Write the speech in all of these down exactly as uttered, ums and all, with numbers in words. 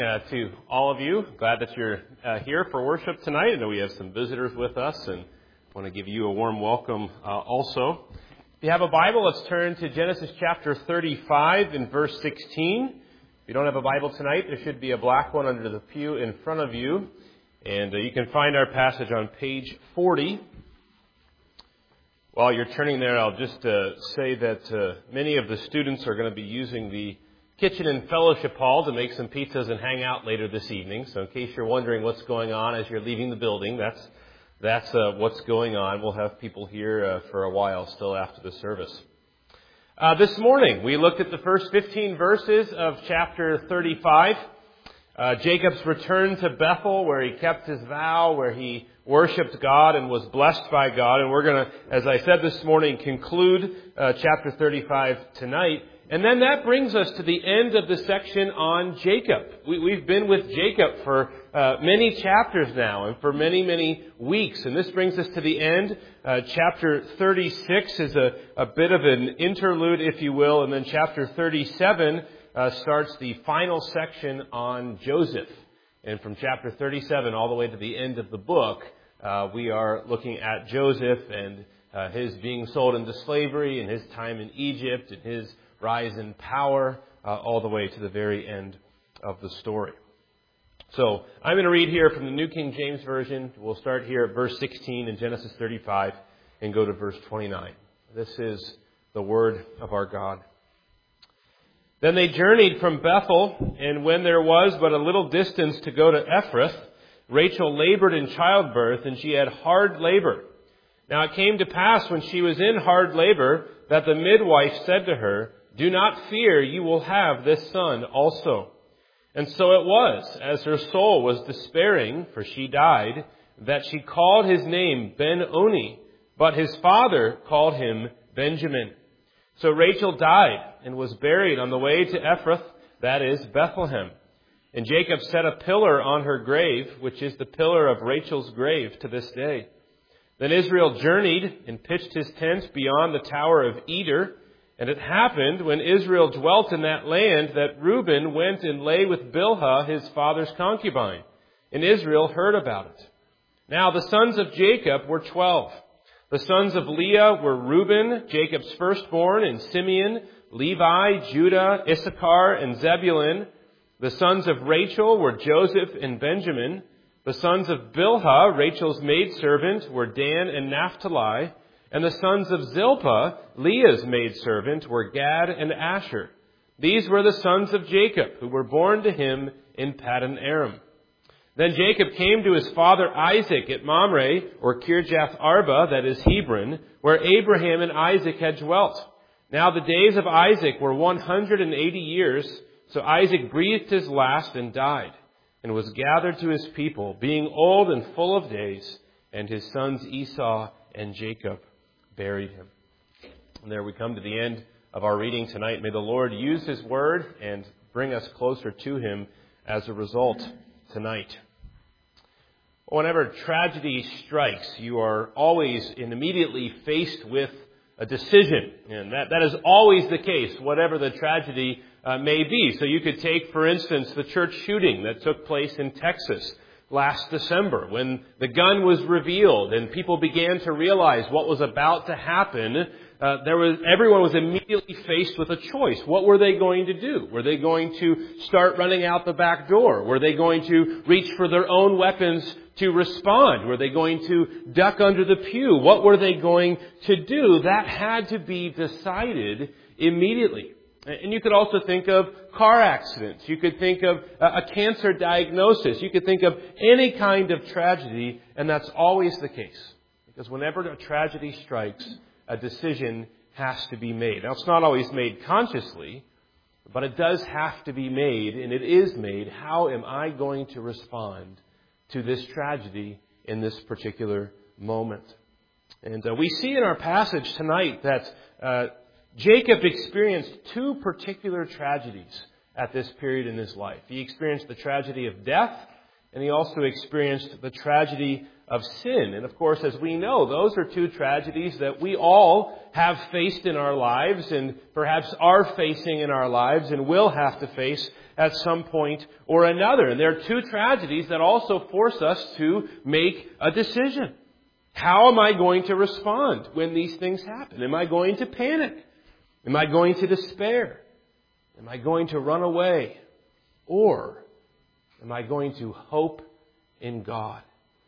Uh, to all of you, glad that you're uh, here for worship tonight. I know we have some visitors with us and want to give you a warm welcome uh, also. If you have a Bible, let's turn to Genesis chapter thirty-five and verse sixteen. If you don't have a Bible tonight, there should be a black one under the pew in front of you. And uh, you can find our passage on page forty. While you're turning there, I'll just uh, say that uh, many of the students are going to be using the kitchen and fellowship hall to make some pizzas and hang out later this evening. So in case you're wondering what's going on as you're leaving the building, that's that's uh, what's going on. We'll have people here uh, for a while still after the service. Uh, this morning, we looked at the first fifteen verses of chapter thirty-five. Uh, Jacob's return to Bethel, where he kept his vow, where he worshipped God and was blessed by God. And we're going to, as I said this morning, conclude uh, chapter thirty-five tonight. And then that brings us to the end of the section on Jacob. We, we've been with Jacob for uh, many chapters now and for many, many weeks. And this brings us to the end. Uh, chapter thirty-six is a, a bit of an interlude, if you will. And then chapter thirty-seven uh, starts the final section on Joseph. And from chapter thirty-seven all the way to the end of the book, uh, we are looking at Joseph and uh, his being sold into slavery and his time in Egypt and his rise in power, uh, all the way to the very end of the story. So I'm going to read here from the New King James Version. We'll start here at verse sixteen in Genesis thirty-five and go to verse twenty-nine. This is the word of our God. Then they journeyed from Bethel, and when there was but a little distance to go to Ephrath, Rachel labored in childbirth, and she had hard labor. Now it came to pass when she was in hard labor that the midwife said to her, "Do not fear, you will have this son also." And so it was, as her soul was despairing, for she died, that she called his name Ben-Oni, but his father called him Benjamin. So Rachel died and was buried on the way to Ephrath, that is Bethlehem. And Jacob set a pillar on her grave, which is the pillar of Rachel's grave to this day. Then Israel journeyed and pitched his tent beyond the tower of Eder. And it happened, when Israel dwelt in that land, that Reuben went and lay with Bilhah, his father's concubine. And Israel heard about it. Now the sons of Jacob were twelve. The sons of Leah were Reuben, Jacob's firstborn, and Simeon, Levi, Judah, Issachar, and Zebulun. The sons of Rachel were Joseph and Benjamin. The sons of Bilhah, Rachel's maidservant, were Dan and Naphtali. And the sons of Zilpah, Leah's maidservant, were Gad and Asher. These were the sons of Jacob, who were born to him in Paddan Aram. Then Jacob came to his father Isaac at Mamre, or Kirjath Arba, that is Hebron, where Abraham and Isaac had dwelt. Now the days of Isaac were one hundred and eighty years, so Isaac breathed his last and died, and was gathered to his people, being old and full of days, and his sons Esau and Jacob buried him. And there we come to the end of our reading tonight. May the Lord use his word and bring us closer to him as a result tonight. Whenever tragedy strikes, you are always and immediately faced with a decision. And that, that is always the case, whatever the tragedy uh, may be. So you could take, for instance, the church shooting that took place in Texas last December, when the gun was revealed and people began to realize what was about to happen. Uh, there was everyone was immediately faced with a choice. What were they going to do? Were they going to start running out the back door? Were they going to reach for their own weapons to respond? Were they going to duck under the pew? What were they going to do? That had to be decided immediately. And you could also think of car accidents. You could think of a cancer diagnosis. You could think of any kind of tragedy, and that's always the case. Because whenever a tragedy strikes, a decision has to be made. Now, it's not always made consciously, but it does have to be made, and it is made. How am I going to respond to this tragedy in this particular moment? And uh, we see in our passage tonight that uh, Jacob experienced two particular tragedies at this period in his life. He experienced the tragedy of death, and he also experienced the tragedy of sin. And of course, as we know, those are two tragedies that we all have faced in our lives and perhaps are facing in our lives and will have to face at some point or another. And they're two tragedies that also force us to make a decision. How am I going to respond when these things happen? Am I going to panic? Am I going to despair? Am I going to run away? Or am I going to hope in God?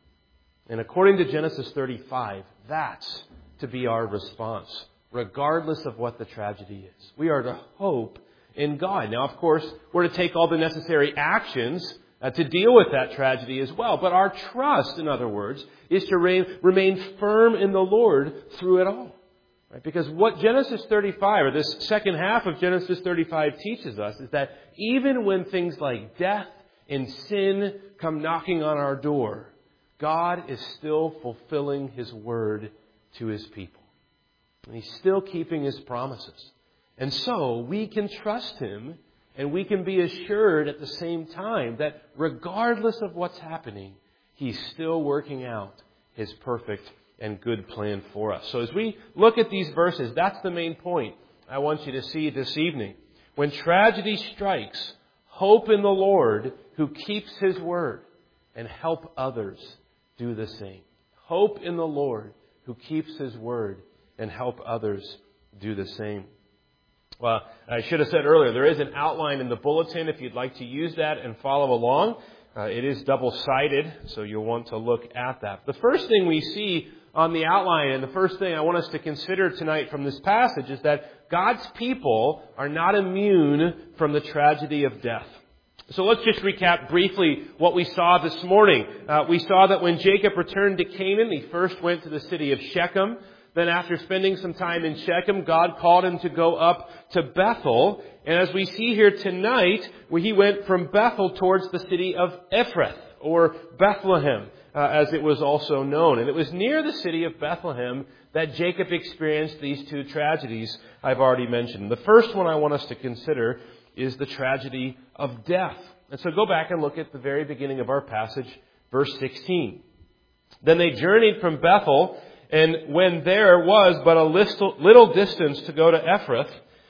And according to Genesis thirty-five, that's to be our response, regardless of what the tragedy is. We are to hope in God. Now, of course, we're to take all the necessary actions uh, to deal with that tragedy as well. But our trust, in other words, is to re- remain firm in the Lord through it all. Right? Because what Genesis thirty-five, or this second half of Genesis thirty-five teaches us, is that even when things like death and sin come knocking on our door, God is still fulfilling His word to His people. And He's still keeping His promises. And so we can trust Him, and we can be assured at the same time that regardless of what's happening, He's still working out His perfect and good plan for us. So as we look at these verses, that's the main point I want you to see this evening. When tragedy strikes, hope in the Lord who keeps His word, and help others do the same. Hope in the Lord who keeps His word, and help others do the same. Well, I should have said earlier, there is an outline in the bulletin if you'd like to use that and follow along. Uh, it is double-sided, so you'll want to look at that. The first thing we see on the outline, and the first thing I want us to consider tonight from this passage, is that God's people are not immune from the tragedy of death. So let's just recap briefly what we saw this morning. Uh, we saw that when Jacob returned to Canaan, he first went to the city of Shechem. Then after spending some time in Shechem, God called him to go up to Bethel. And as we see here tonight, where he went from Bethel towards the city of Ephrath, or Bethlehem, uh, as it was also known. And it was near the city of Bethlehem that Jacob experienced these two tragedies I've already mentioned. The first one I want us to consider is the tragedy of death. And so go back and look at the very beginning of our passage, verse sixteen. Then they journeyed from Bethel, and when there was but a little distance to go to Ephrath,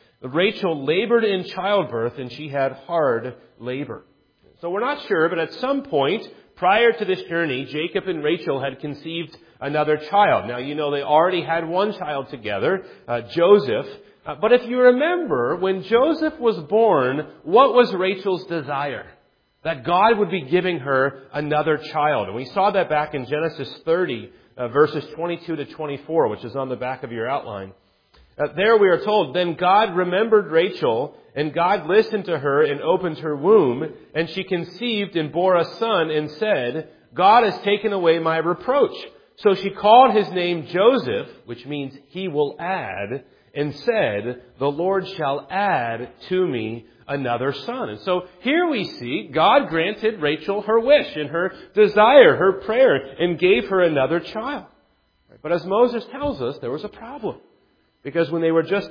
Rachel labored in childbirth, and she had hard labor. So we're not sure, but at some point prior to this journey, Jacob and Rachel had conceived another child. Now, you know, they already had one child together, uh, Joseph. Uh, but if you remember, when Joseph was born, what was Rachel's desire? That God would be giving her another child. And we saw that back in Genesis thirty, uh, verses twenty-two to twenty-four, which is on the back of your outline. Uh, there we are told, then God remembered Rachel, and God listened to her and opened her womb, and she conceived and bore a son and said, God has taken away my reproach. So she called his name Joseph, which means he will add, and said, the Lord shall add to me another son. And so here we see God granted Rachel her wish and her desire, her prayer, and gave her another child. But as Moses tells us, there was a problem. Because when they were just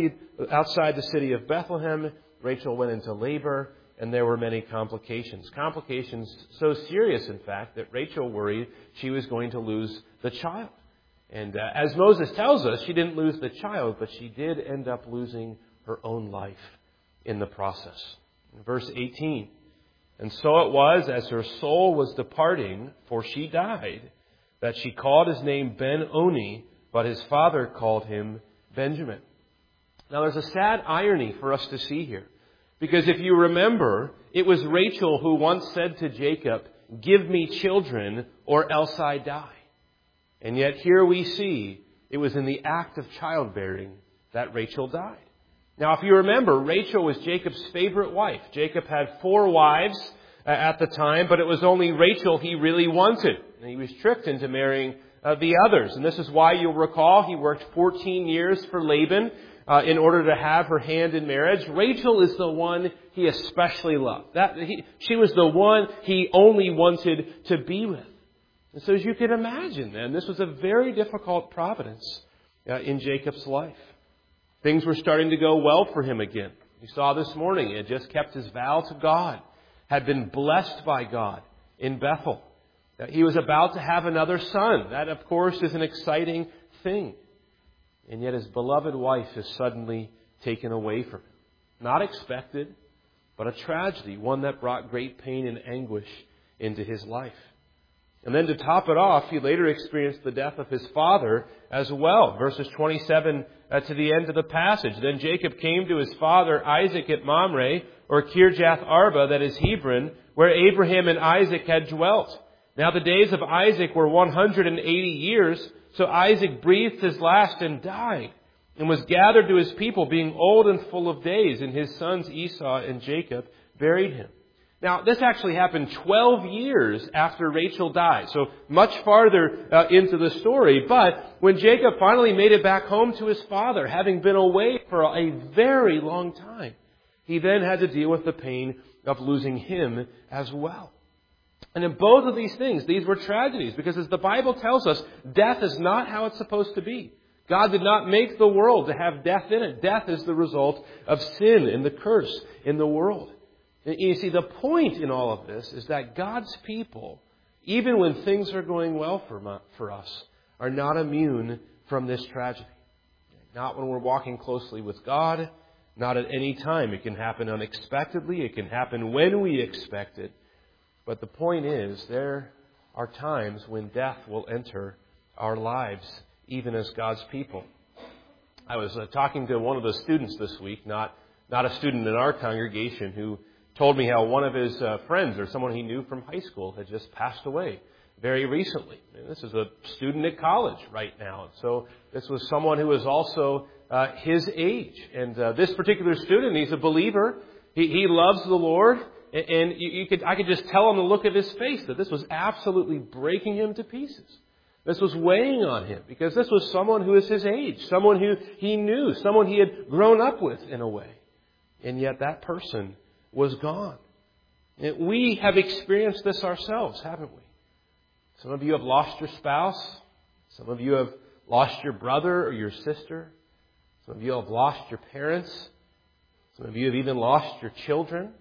outside the city of Bethlehem, Rachel went into labor, and there were many complications. Complications so serious, in fact, that Rachel worried she was going to lose the child. And uh, as Moses tells us, she didn't lose the child, but she did end up losing her own life in the process. In verse eighteen, and so it was, as her soul was departing, for she died, that she called his name Ben-Oni, but his father called him Benjamin. Now there's a sad irony for us to see here. Because if you remember, it was Rachel who once said to Jacob, give me children or else I die. And yet here we see it was in the act of childbearing that Rachel died. Now if you remember, Rachel was Jacob's favorite wife. Jacob had four wives at the time, but it was only Rachel he really wanted. And he was tricked into marrying uh, the others. And this is why you'll recall he worked fourteen years for Laban uh, in order to have her hand in marriage. Rachel is the one he especially loved. That he, she was the one he only wanted to be with. And so as you can imagine then, this was a very difficult providence uh, in Jacob's life. Things were starting to go well for him again. We saw this morning he had just kept his vow to God, had been blessed by God in Bethel. He was about to have another son. That, of course, is an exciting thing. And yet his beloved wife is suddenly taken away from him. Not expected, but a tragedy, one that brought great pain and anguish into his life. And then to top it off, he later experienced the death of his father as well. Verses twenty-seven uh, to the end of the passage. Then Jacob came to his father Isaac at Mamre, or Kirjath Arba, that is Hebron, where Abraham and Isaac had dwelt. Now the days of Isaac were one hundred eighty years, so Isaac breathed his last and died, and was gathered to his people, being old and full of days, and his sons Esau and Jacob buried him. Now, this actually happened twelve years after Rachel died, so much farther uh, into the story. But when Jacob finally made it back home to his father, having been away for a very long time, he then had to deal with the pain of losing him as well. And in both of these things, these were tragedies, because as the Bible tells us, death is not how it's supposed to be. God did not make the world to have death in it. Death is the result of sin and the curse in the world. And you see, the point in all of this is that God's people, even when things are going well for, for us, are not immune from this tragedy. Not when we're walking closely with God, not at any time. It can happen unexpectedly. It can happen when we expect it. But the point is, there are times when death will enter our lives, even as God's people. I was uh, talking to one of the students this week, not, not a student in our congregation, who told me how one of his uh, friends or someone he knew from high school had just passed away very recently. And this is a student at college right now. So this was someone who was also uh, his age. And uh, this particular student, he's a believer. He, he loves the Lord. And you, you could, I could just tell on the look of his face that this was absolutely breaking him to pieces. This was weighing on him, because this was someone who was his age, someone who he knew, someone he had grown up with in a way. And yet that person was gone. And we have experienced this ourselves, haven't we? Some of you have lost your spouse. Some of you have lost your brother or your sister. Some of you have lost your parents. Some of you have even lost your children.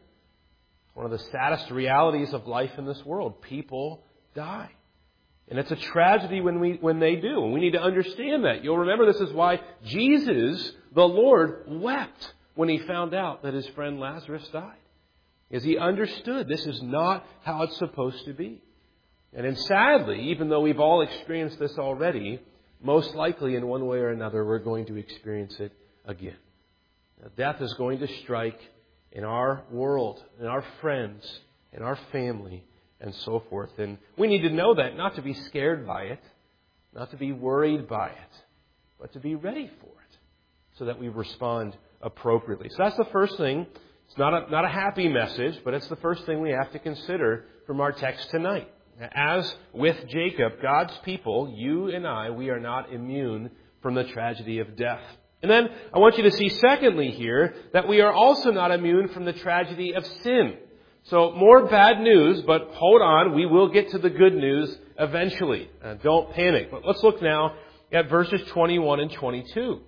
One of the saddest realities of life in this world. People die. And it's a tragedy when we when they do. And we need to understand that. You'll remember this is why Jesus, the Lord, wept when he found out that his friend Lazarus died. Because he understood this is not how it's supposed to be. And then sadly, even though we've all experienced this already, most likely in one way or another we're going to experience it again. Now, death is going to strike in our world, in our friends, in our family, and so forth. And we need to know that, not to be scared by it, not to be worried by it, but to be ready for it so that we respond appropriately. So that's the first thing. It's not a, not a happy message, but it's the first thing we have to consider from our text tonight. As with Jacob, God's people, you and I, we are not immune from the tragedy of death. And then I want you to see, secondly here, that we are also not immune from the tragedy of sin. So more bad news, but hold on, we will get to the good news eventually. Uh, don't panic. But let's look now at verses twenty-one and twenty-two.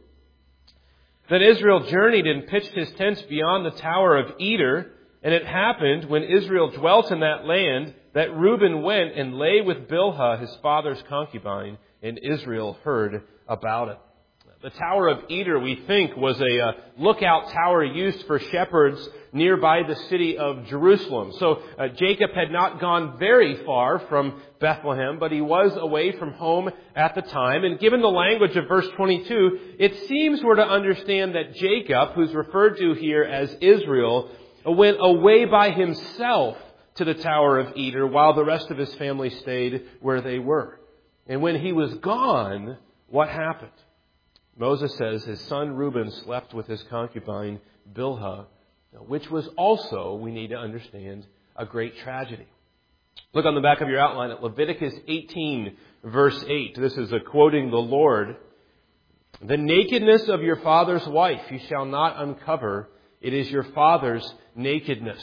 Then Israel journeyed and pitched his tents beyond the tower of Eder, and it happened, when Israel dwelt in that land, that Reuben went and lay with Bilhah, his father's concubine, and Israel heard about it. The Tower of Eder, we think, was a uh, lookout tower used for shepherds nearby the city of Jerusalem. So uh, Jacob had not gone very far from Bethlehem, but he was away from home at the time. And given the language of verse twenty-two, it seems we're to understand that Jacob, who's referred to here as Israel, went away by himself to the Tower of Eder while the rest of his family stayed where they were. And when he was gone, what happened? Moses says his son Reuben slept with his concubine Bilhah, which was also, we need to understand, a great tragedy. Look on the back of your outline at Leviticus eighteen, verse eight. This is a quoting the Lord. The nakedness of your father's wife you shall not uncover. It is your father's nakedness.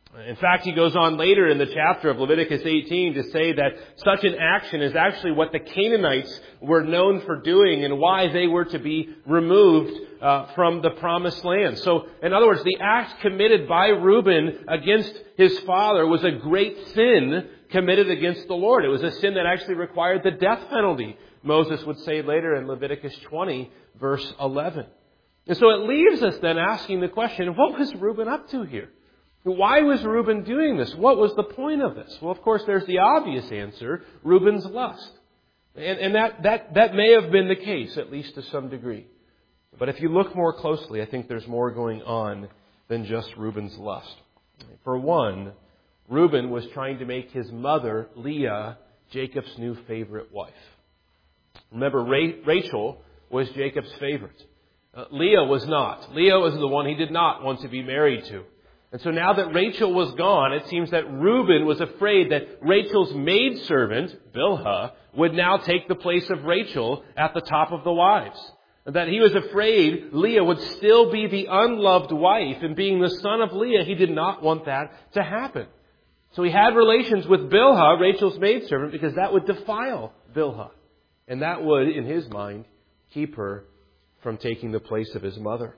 In fact, he goes on later in the chapter of Leviticus eighteen to say that such an action is actually what the Canaanites were known for doing and why they were to be removed uh, from the promised land. So, in other words, the act committed by Reuben against his father was a great sin committed against the Lord. It was a sin that actually required the death penalty, Moses would say later in Leviticus twenty, verse eleven. And so it leaves us then asking the question, what was Reuben up to here? Why was Reuben doing this? What was the point of this? Well, of course, there's the obvious answer, Reuben's lust. And, and that, that, that may have been the case, at least to some degree. But if you look more closely, I think there's more going on than just Reuben's lust. For one, Reuben was trying to make his mother, Leah, Jacob's new favorite wife. Remember, Rachel was Jacob's favorite. Uh, Leah was not. Leah was the one he did not want to be married to. And so now that Rachel was gone, it seems that Reuben was afraid that Rachel's maidservant, Bilhah, would now take the place of Rachel at the top of the wives. And that he was afraid Leah would still be the unloved wife, and being the son of Leah, he did not want that to happen. So he had relations with Bilhah, Rachel's maidservant, because that would defile Bilhah. And that would, in his mind, keep her from taking the place of his mother.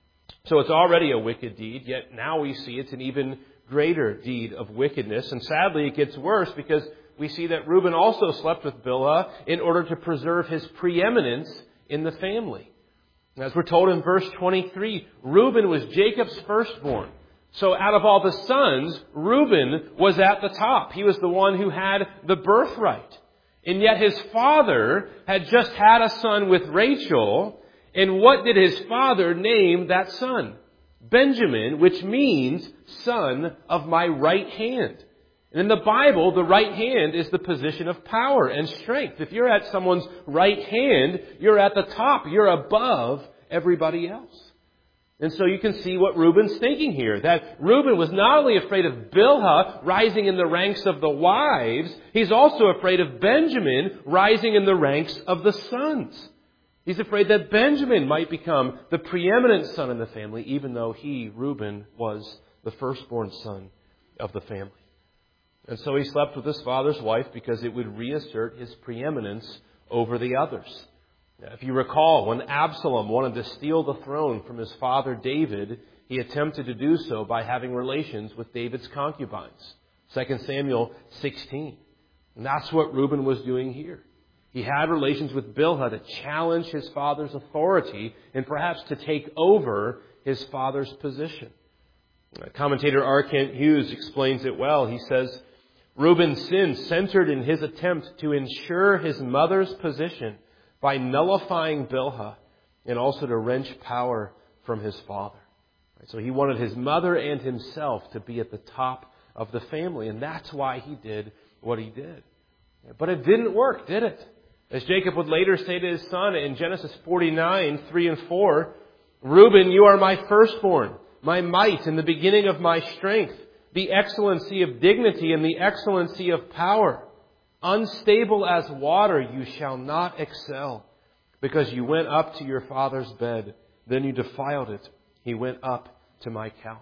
So it's already a wicked deed, yet now we see it's an even greater deed of wickedness. And sadly, it gets worse because we see that Reuben also slept with Bilhah in order to preserve his preeminence in the family. As we're told in verse twenty-three, Reuben was Jacob's firstborn. So out of all the sons, Reuben was at the top. He was the one who had the birthright. And yet his father had just had a son with Rachel. And what did his father name that son? Benjamin, which means son of my right hand. And in the Bible, the right hand is the position of power and strength. If you're at someone's right hand, you're at the top. You're above everybody else. And so you can see what Reuben's thinking here. That Reuben was not only afraid of Bilhah rising in the ranks of the wives, he's also afraid of Benjamin rising in the ranks of the sons. He's afraid that Benjamin might become the preeminent son in the family, even though he, Reuben, was the firstborn son of the family. And so he slept with his father's wife because it would reassert his preeminence over the others. Now, if you recall, when Absalom wanted to steal the throne from his father David, he attempted to do so by having relations with David's concubines. Second Samuel sixteen. And that's what Reuben was doing here. He had relations with Bilhah to challenge his father's authority and perhaps to take over his father's position. Commentator R. Kent Hughes explains it well. He says, Reuben's sin centered in his attempt to ensure his mother's position by nullifying Bilhah and also to wrench power from his father. So he wanted his mother and himself to be at the top of the family, and that's why he did what he did. But it didn't work, did it? As Jacob would later say to his son in Genesis forty-nine, three and four, Reuben, you are my firstborn, my might and the beginning of my strength, the excellency of dignity and the excellency of power. Unstable as water, you shall not excel, because you went up to your father's bed, then you defiled it. He went up to my couch.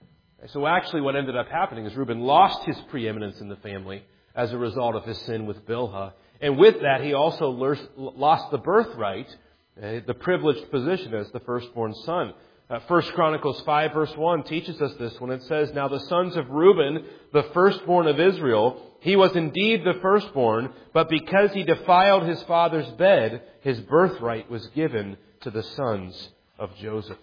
So actually what ended up happening is Reuben lost his preeminence in the family as a result of his sin with Bilhah. And with that, he also lost the birthright, the privileged position as the firstborn son. Uh, First Chronicles five verse one teaches us this when it says, Now the sons of Reuben, the firstborn of Israel, he was indeed the firstborn, but because he defiled his father's bed, his birthright was given to the sons of Joseph.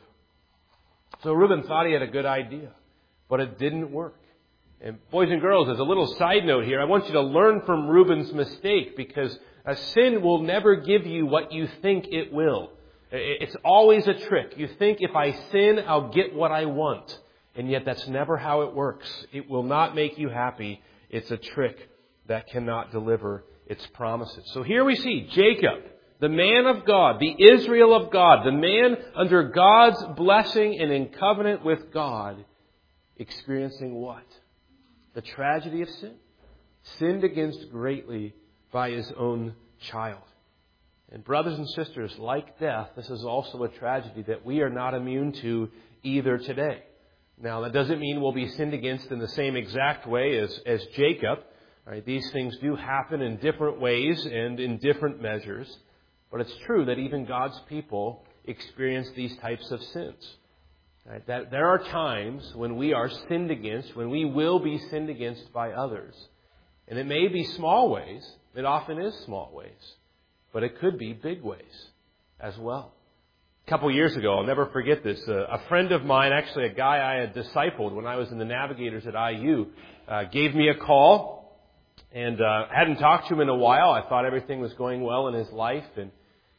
So Reuben thought he had a good idea, but it didn't work. And boys and girls, as a little side note here, I want you to learn from Reuben's mistake, because a sin will never give you what you think it will. It's always a trick. You think if I sin, I'll get what I want. And yet that's never how it works. It will not make you happy. It's a trick that cannot deliver its promises. So here we see Jacob, the man of God, the Israel of God, the man under God's blessing and in covenant with God, experiencing what? The tragedy of sin. Sinned against greatly by his own child. And brothers and sisters, like death, this is also a tragedy that we are not immune to either today. Now, that doesn't mean we'll be sinned against in the same exact way as, as Jacob. Right? These things do happen in different ways and in different measures. But it's true that even God's people experience these types of sins. Right? That there are times when we are sinned against, when we will be sinned against by others. And it may be small ways. It often is small ways. But it could be big ways as well. A couple years ago, I'll never forget this, uh, a friend of mine, actually a guy I had discipled when I was in the Navigators at I U, uh, gave me a call. And uh, I hadn't talked to him in a while. I thought everything was going well in his life. And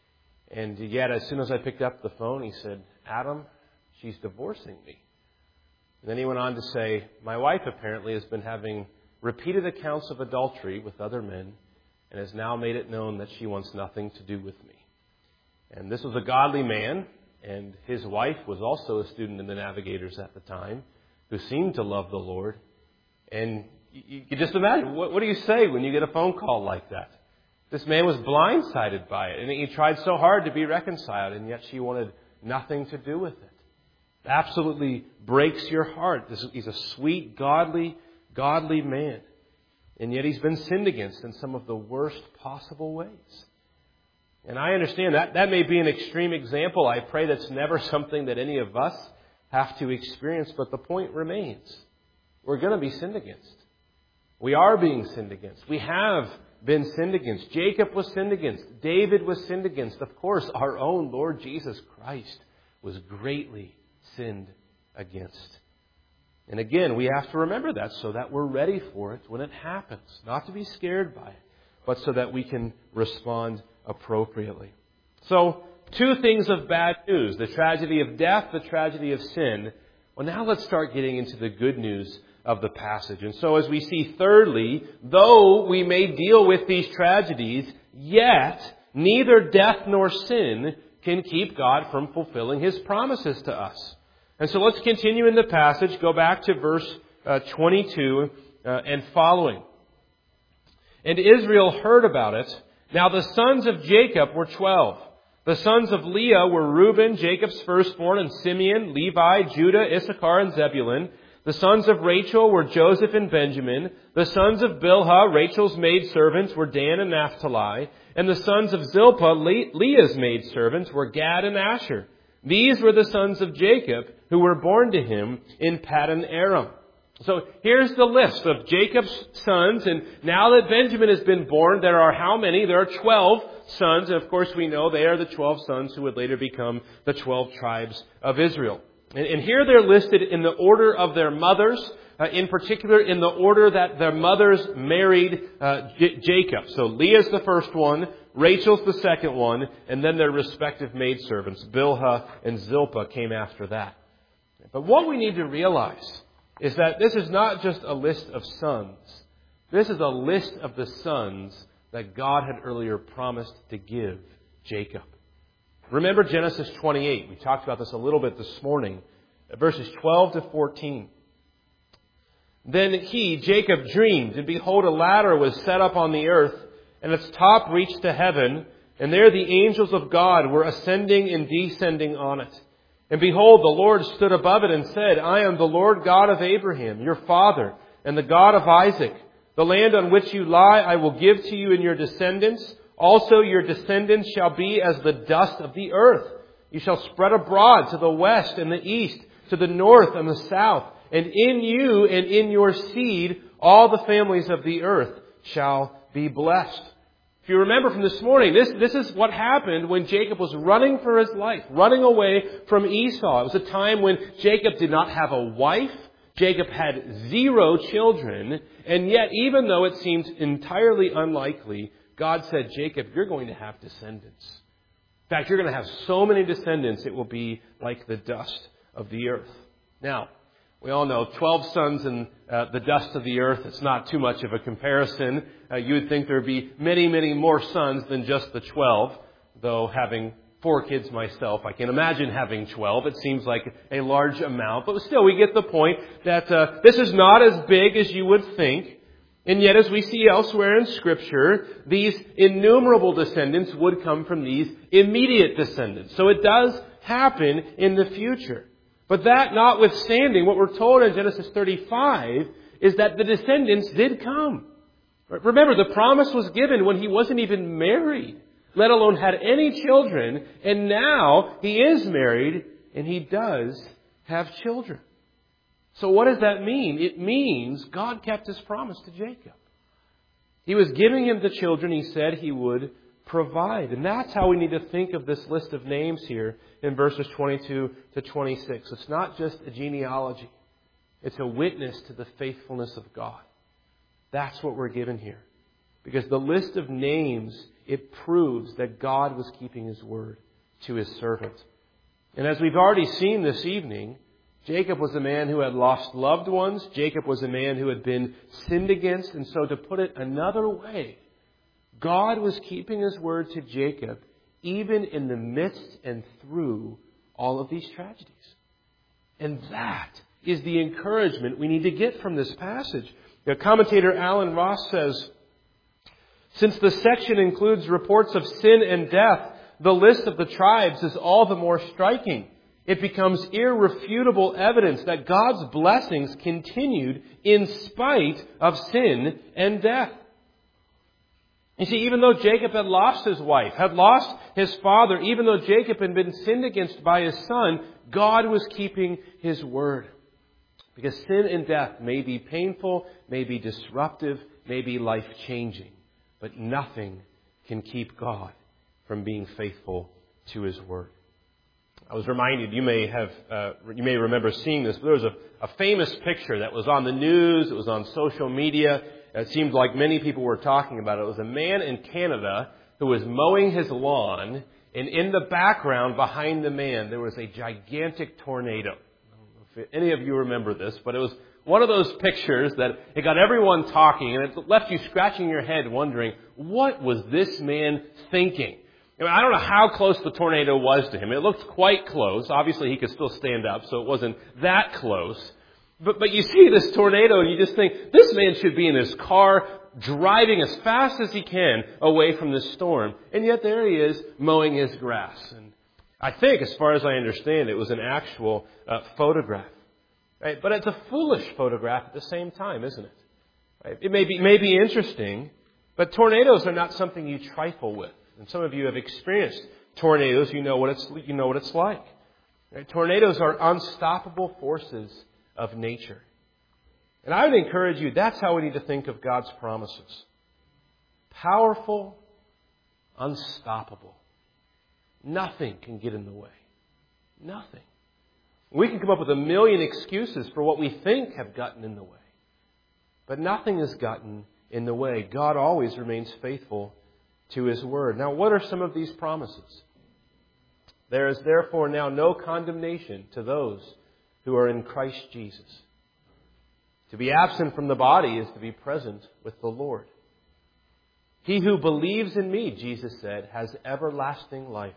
and yet, as soon as I picked up the phone, he said, Adam, she's divorcing me. And then he went on to say, my wife apparently has been having repeated accounts of adultery with other men and has now made it known that she wants nothing to do with me. And this was a godly man, and his wife was also a student in the Navigators at the time, who seemed to love the Lord. And you can just imagine, what, what do you say when you get a phone call like that? This man was blindsided by it, and he tried so hard to be reconciled, and yet she wanted nothing to do with it. It absolutely breaks your heart. This, he's a sweet, godly, godly man, and yet he's been sinned against in some of the worst possible ways. And I understand that that may be an extreme example. I pray that's never something that any of us have to experience, but the point remains. We're going to be sinned against. We are being sinned against. We have been sinned against. Jacob was sinned against. David was sinned against. Of course, our own Lord Jesus Christ was greatly sinned against. And again, we have to remember that so that we're ready for it when it happens. Not to be scared by it, but so that we can respond appropriately. So, two things of bad news. The tragedy of death, the tragedy of sin. Well, now let's start getting into the good news of the passage. And so as we see, thirdly, though we may deal with these tragedies, yet neither death nor sin can keep God from fulfilling His promises to us. And so let's continue in the passage. Go back to verse uh, twenty-two uh, and following. And Israel heard about it. Now the sons of Jacob were twelve. The sons of Leah were Reuben, Jacob's firstborn, and Simeon, Levi, Judah, Issachar, and Zebulun. The sons of Rachel were Joseph and Benjamin. The sons of Bilhah, Rachel's maidservants, were Dan and Naphtali. And the sons of Zilpah, Le- Leah's maidservants, were Gad and Asher. These were the sons of Jacob who were born to him in Paddan Aram. So here's the list of Jacob's sons. And now that Benjamin has been born, there are how many? There are twelve sons. And of course we know they are the twelve sons who would later become the twelve tribes of Israel. And, and here they're listed in the order of their mothers. Uh, in particular, in the order that their mothers married uh, J- Jacob. So Leah's the first one, Rachel's the second one, and then their respective maidservants, Bilhah and Zilpah, came after that. But what we need to realize is that this is not just a list of sons. This is a list of the sons that God had earlier promised to give Jacob. Remember Genesis twenty-eight. We talked about this a little bit this morning. Verses twelve to fourteen. Then he, Jacob, dreamed, and behold, a ladder was set up on the earth, and its top reached to heaven, and there the angels of God were ascending and descending on it. And behold, the Lord stood above it and said, I am the Lord God of Abraham, your father, and the God of Isaac. The land on which you lie I will give to you and your descendants. Also your descendants shall be as the dust of the earth. You shall spread abroad to the west and the east, to the north and the south. And in you and in your seed, all the families of the earth shall be blessed. If you remember from this morning, this, this is what happened when Jacob was running for his life, running away from Esau. It was a time when Jacob did not have a wife. Jacob had zero children. And yet, even though it seemed entirely unlikely, God said, Jacob, you're going to have descendants. In fact, you're going to have so many descendants, it will be like the dust of the earth. Now, we all know twelve sons and uh, the dust of the earth. It's not too much of a comparison. Uh, you would think there would be many, many more sons than just the twelve. Though having four kids myself, I can imagine having twelve. It seems like a large amount. But still, we get the point that uh, this is not as big as you would think. And yet, as we see elsewhere in Scripture, these innumerable descendants would come from these immediate descendants. So it does happen in the future. But that notwithstanding, what we're told in Genesis thirty-five is that the descendants did come. Remember, the promise was given when he wasn't even married, let alone had any children, and now he is married and he does have children. So what does that mean? It means God kept His promise to Jacob. He was giving him the children He said He would provide. And that's how we need to think of this list of names here in verses twenty-two to twenty-six. It's not just a genealogy. It's a witness to the faithfulness of God. That's what we're given here. Because the list of names, it proves that God was keeping His word to His servant. And as we've already seen this evening, Jacob was a man who had lost loved ones. Jacob was a man who had been sinned against. And so to put it another way, God was keeping His word to Jacob even in the midst and through all of these tragedies. And that is the encouragement we need to get from this passage. The commentator Alan Ross says, since the section includes reports of sin and death, the list of the tribes is all the more striking. It becomes irrefutable evidence that God's blessings continued in spite of sin and death. You see, even though Jacob had lost his wife, had lost his father, even though Jacob had been sinned against by his son, God was keeping His word. Because sin and death may be painful, may be disruptive, may be life-changing, but nothing can keep God from being faithful to His word. I was reminded, you may have, uh, you may remember seeing this, but there was a, a famous picture that was on the news, it was on social media. It seemed like many people were talking about it. It was a man in Canada who was mowing his lawn, and in the background behind the man, there was a gigantic tornado. I don't know if any of you remember this, but it was one of those pictures that it got everyone talking, and it left you scratching your head wondering, what was this man thinking? I mean, I don't know how close the tornado was to him. It looked quite close. Obviously, he could still stand up, so it wasn't that close. But, but you see this tornado and you just think, this man should be in his car driving as fast as he can away from this storm. And yet there he is mowing his grass. And I think, as far as I understand, it was an actual uh, photograph. Right? But it's a foolish photograph at the same time, isn't it? Right? It may be, may be interesting, but tornadoes are not something you trifle with. And some of you have experienced tornadoes. You know what it's, you know what it's like. Right? Tornadoes are unstoppable forces of nature. And I would encourage you, that's how we need to think of God's promises. Powerful, unstoppable. Nothing can get in the way. Nothing. We can come up with a million excuses for what we think have gotten in the way. But nothing has gotten in the way. God always remains faithful to His word. Now, what are some of these promises? There is therefore now no condemnation to those who are in Christ Jesus. To be absent from the body is to be present with the Lord. He who believes in me, Jesus said, has everlasting life.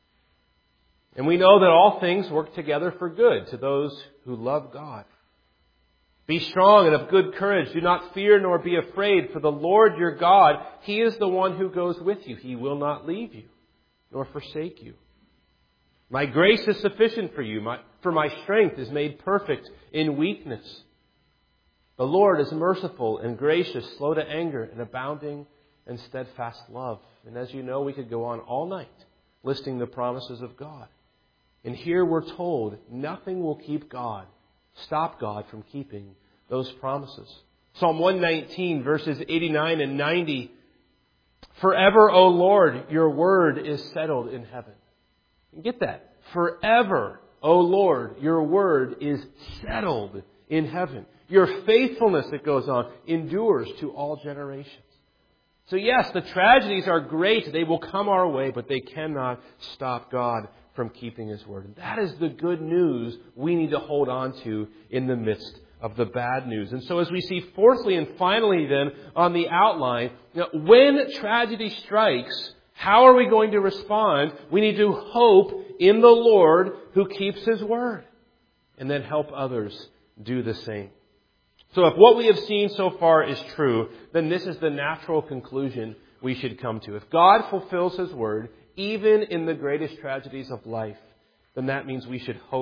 And we know that all things work together for good to those who love God. Be strong and of good courage. Do not fear nor be afraid, for the Lord your God, He is the one who goes with you. He will not leave you nor forsake you. My grace is sufficient for you, my, for my strength is made perfect in weakness. The Lord is merciful and gracious, slow to anger, and abounding in steadfast love. And as you know, we could go on all night listing the promises of God. And here we're told nothing will keep God, stop God from keeping those promises. Psalm one nineteen, verses eighty-nine and ninety. Forever, O Lord, your word is settled in heaven. You get that? Forever, O Lord, your word is settled in heaven. Your faithfulness, it goes on, endures to all generations. So yes, the tragedies are great. They will come our way, but they cannot stop God from keeping His word. And that is the good news we need to hold on to in the midst of the bad news. And so as we see fourthly and finally then on the outline, you know, when tragedy strikes, how are we going to respond? We need to hope in the Lord who keeps His word, and then help others do the same. So if what we have seen so far is true, then this is the natural conclusion we should come to. If God fulfills His word, even in the greatest tragedies of life, then that means we should hope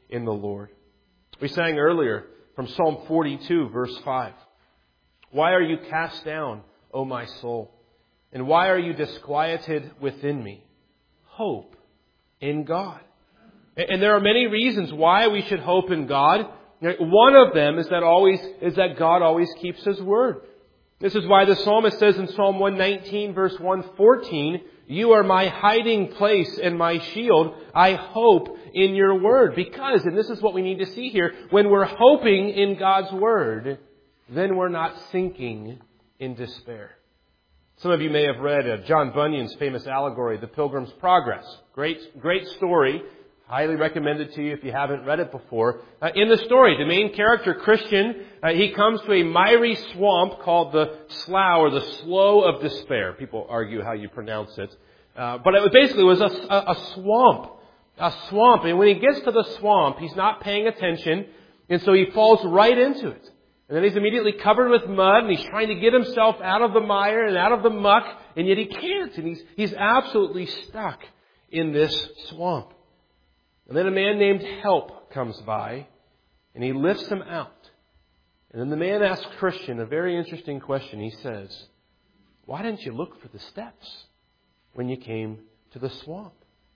in the Lord. We sang earlier from Psalm forty-two, verse five. Why are you cast down, O my soul? And why are you disquieted within me? Hope in God. And there are many reasons why we should hope in God. One of them is that always is that God always keeps His word. This is why the psalmist says in Psalm one nineteen, verse one fourteen, you are my hiding place and my shield. I hope in your word. Because, and this is what we need to see here, when we're hoping in God's word, then we're not sinking in despair. Some of you may have read uh, John Bunyan's famous allegory, The Pilgrim's Progress. Great, great story. Highly recommended to you if you haven't read it before. Uh, in the story, the main character, Christian, uh, he comes to a miry swamp called the Slough, or the Slough of Despair. People argue how you pronounce it. Uh, but it basically was a, a, a swamp. A swamp. And when he gets to the swamp, he's not paying attention. And so he falls right into it. And then he's immediately covered with mud, and he's trying to get himself out of the mire and out of the muck, and yet he can't. And he's, he's absolutely stuck in this swamp. And then a man named Help comes by, and he lifts him out. And then the man asks Christian a very interesting question. He says, why didn't you look for the steps when you came to the swamp?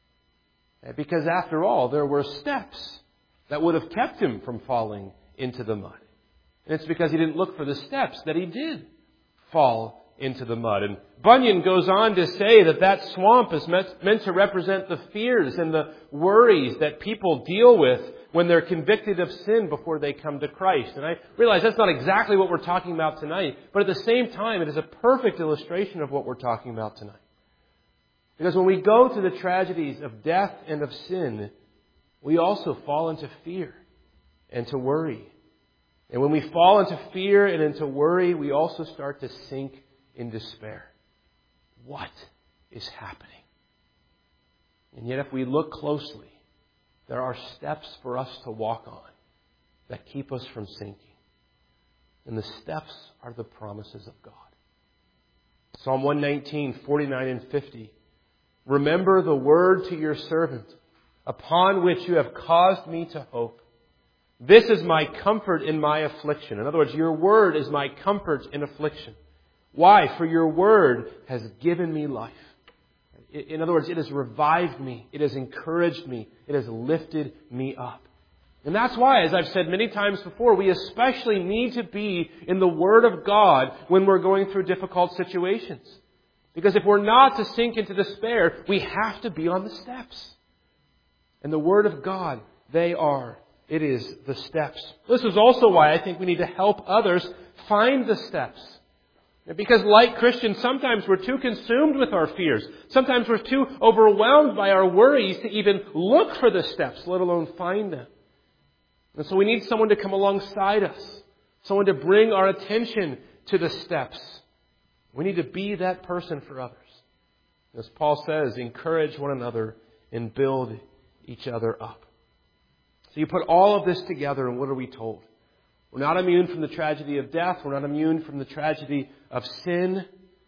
Because after all, there were steps that would have kept him from falling into the mud. And it's because he didn't look for the steps that he did fall into the mud. And Bunyan goes on to say that that swamp is meant, meant to represent the fears and the worries that people deal with when they're convicted of sin before they come to Christ. And I realize that's not exactly what we're talking about tonight, but at the same time, it is a perfect illustration of what we're talking about tonight. Because when we go to the tragedies of death and of sin, we also fall into fear and to worry. And when we fall into fear and into worry, we also start to sink in despair. What is happening? And yet if we look closely, there are steps for us to walk on that keep us from sinking. And the steps are the promises of God. Psalm one nineteen, forty-nine and fifty. Remember the word to your servant, upon which you have caused me to hope. This is my comfort in my affliction. In other words, your word is my comfort in affliction. Why? For your word has given me life. In other words, it has revived me. It has encouraged me. It has lifted me up. And that's why, as I've said many times before, we especially need to be in the Word of God when we're going through difficult situations. Because if we're not to sink into despair, we have to be on the steps. And the Word of God, they are. It is the steps. This is also why I think we need to help others find the steps. Because like Christians, sometimes we're too consumed with our fears. Sometimes we're too overwhelmed by our worries to even look for the steps, let alone find them. And so we need someone to come alongside us. Someone to bring our attention to the steps. We need to be that person for others. As Paul says, encourage one another and build each other up. So you put all of this together, and what are we told? We're not immune from the tragedy of death. We're not immune from the tragedy of sin.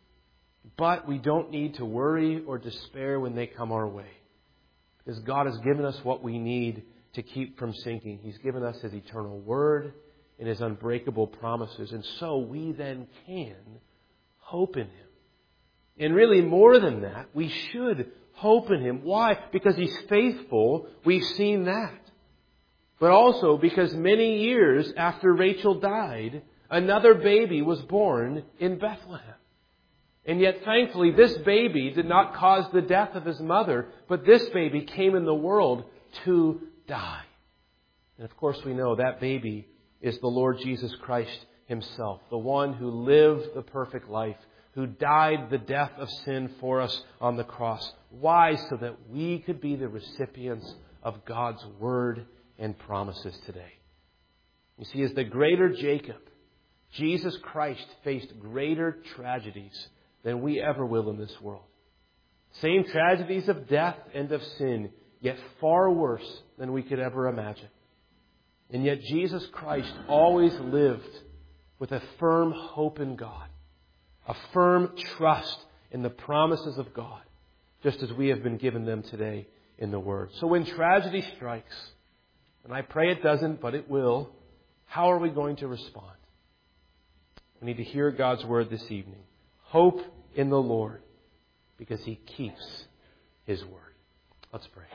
But we don't need to worry or despair when they come our way. Because God has given us what we need to keep from sinking. He's given us His eternal Word and His unbreakable promises. And so we then can hope in Him. And really more than that, we should hope in Him. Why? Because He's faithful. We've seen that. But also because many years after Rachel died, another baby was born in Bethlehem. And yet, thankfully, this baby did not cause the death of his mother, but this baby came in the world to die. And of course, we know that baby is the Lord Jesus Christ Himself, the one who lived the perfect life, who died the death of sin for us on the cross. Why? So that we could be the recipients of God's Word and promises today. You see, as the greater Jacob, Jesus Christ faced greater tragedies than we ever will in this world. Same tragedies of death and of sin, yet far worse than we could ever imagine. And yet Jesus Christ always lived with a firm hope in God, a firm trust in the promises of God, just as we have been given them today in the Word. So when tragedy strikes, And I pray it doesn't, but it will. How are we going to respond? We need to hear God's word this evening. Hope in the Lord, because He keeps His word. Let's pray.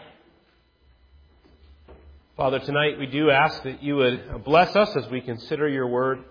Father, tonight we do ask that you would bless us as we consider your word.